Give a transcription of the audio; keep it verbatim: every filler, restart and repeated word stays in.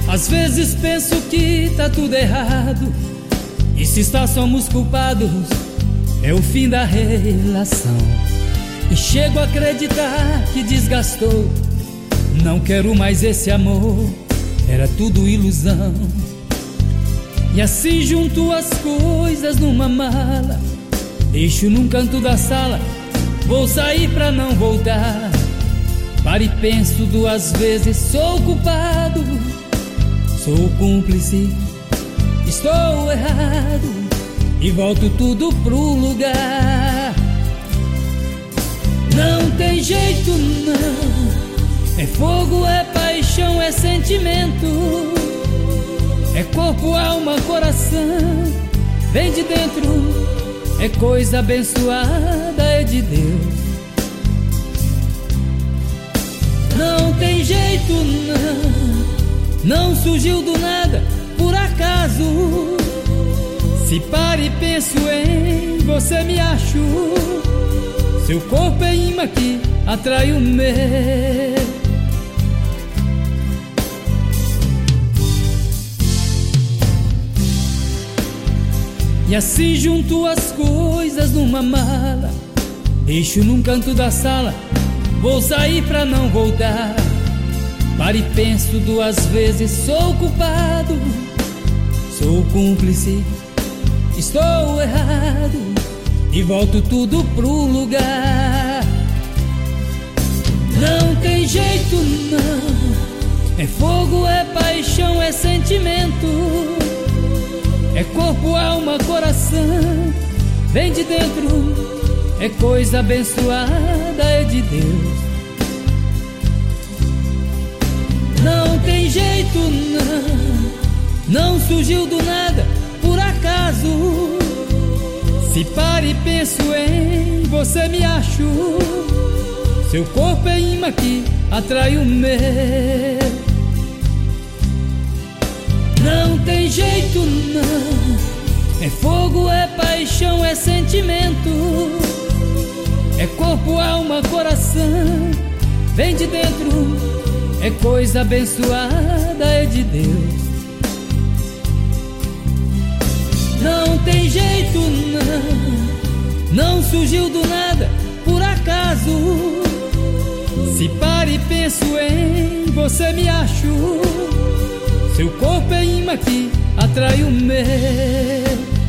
Às vezes penso que tá tudo errado, e se está somos culpados, é o fim da relação. E chego a acreditar que desgastou, não quero mais esse amor, era tudo ilusão. E assim junto as coisas numa mala, deixo num canto da sala, vou sair pra não voltar. Paro e penso duas vezes, sou culpado, sou cúmplice, estou errado, e volto tudo pro lugar. Não tem jeito não, é fogo, é paixão, é sentimento, é corpo, alma, coração, vem de dentro, é coisa abençoada, é de Deus. Não tem jeito não, não surgiu do nada, por acaso. Se paro e penso em você, me acho, seu corpo é imã que atrai o meu. E assim junto as coisas numa mala, deixo num canto da sala, vou sair pra não voltar. Paro e penso duas vezes, sou culpado, sou cúmplice, estou errado, e volto tudo pro lugar. Não tem jeito não, é fogo, é paixão, é sentimento, é corpo, alma, coração, vem de dentro, é coisa abençoada, é de Deus. Não tem jeito não, não surgiu do nada, por acaso. Se paro e penso em você, me acho, seu corpo é imã que atrai o meu. Não tem jeito não, é fogo, é paixão, é sentimento, é corpo, alma, coração, vem de dentro, é coisa abençoada, é de Deus. Não tem jeito não, não surgiu do nada, por acaso. Se paro e penso em você, me acho, seu corpo é imã que atrai o meu.